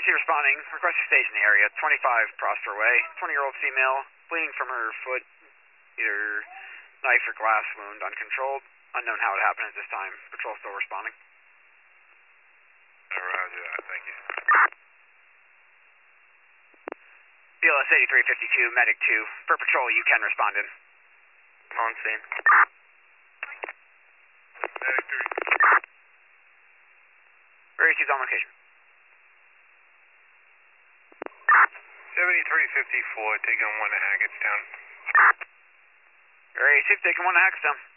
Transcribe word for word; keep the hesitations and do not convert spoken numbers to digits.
C responding. Request your stage in the area. twenty-five Prosper Way. twenty-year-old female, bleeding from her foot, either knife or glass wound, uncontrolled. Unknown how it happened at this time. Patrol still responding. Roger that, thank you. B L S eighty-three fifty-two, Medic two. For patrol, you can respond in. On scene. Medic three. Where is he on location? seventy-three fifty-four, taking one to Hackettstown. Very safe, taking one to Hackettstown.